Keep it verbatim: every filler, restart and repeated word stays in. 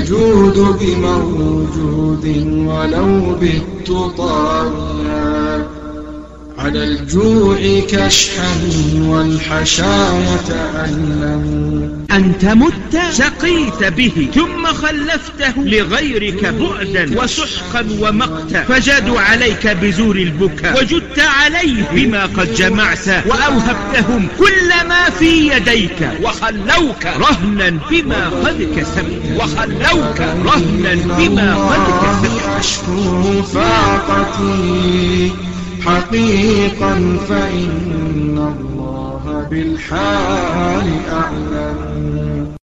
الجود بموجود ولو بت طاغيا على الجوع كشحا والحشايا تألموا. أنت مت سقيت به ثم خلفته لغيرك بعدا وسحقا ومقتا، فجادوا عليك بزور البكاء وجدت عليه بما قد جمعت، وأوهبتهم كل ما في يديك وخلوك رهنا بما قد كسبت وخلوك رهنا بما قد كسبت. أشكو فاقتي حقيقا فإن الله بالحال أعلم.